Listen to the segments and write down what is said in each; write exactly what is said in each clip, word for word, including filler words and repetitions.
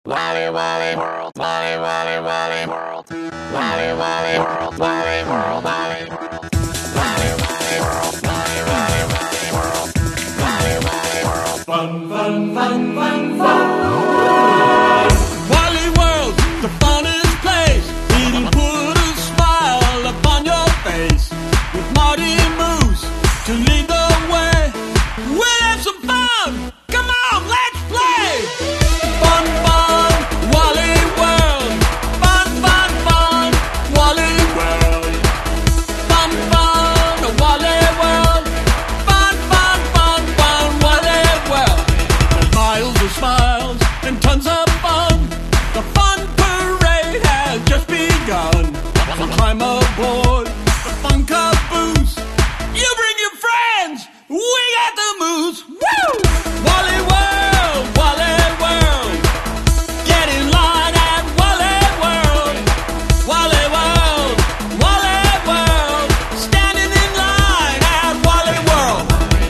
Wally Wally World, Wally Wally Wally World, Wally Wally World, Wally World, Wally World, Wally Wally World, Wally Wally Wally World, Wally Wally World. Fun, fun, fun, fun, fun. Wally World, the funnest place. It'll put a smile upon your face. With Marty Moose to lead the way, we'll have some fun. Come on, let's play. Fun, fun, Wally World. Fun, fun, fun, Wally World. Fun, fun, Wally World. Fun, fun, fun, fun, Wally World. There's miles of smiles and tons of fun. The fun parade has just begun. So climb aboard the fun caboose. You bring your friends. We got the moves. Woo! Wally World, Wally World. Get in line at Wally World. Wally World, Wally World. Standing in line at Wally World.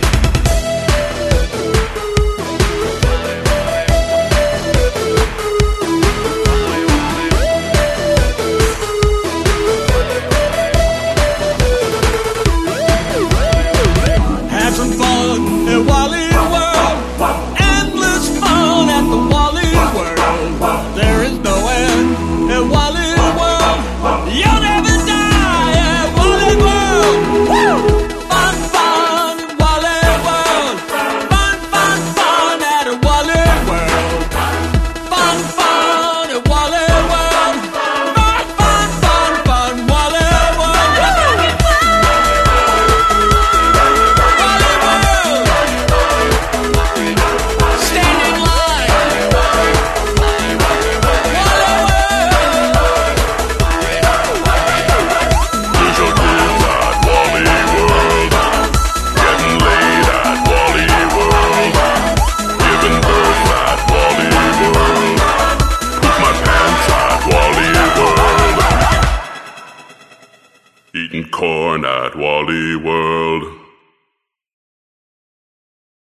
Have some fun at Wally World. Endless fun at the Wally World. There is no end at Wally World. You'll never die at Wally World. Woo! Fun, fun at Wally World. Fun, fun, fun at Wally World. Fun, fun at Wally World. Fun, fun, fun, fun, Wally World. Wally World. Stand in line. Wally There's your kids at Wally World, getting laid at Wally World, giving birth at Wally World, poop my pants at Wally World, eating corn at Wally World.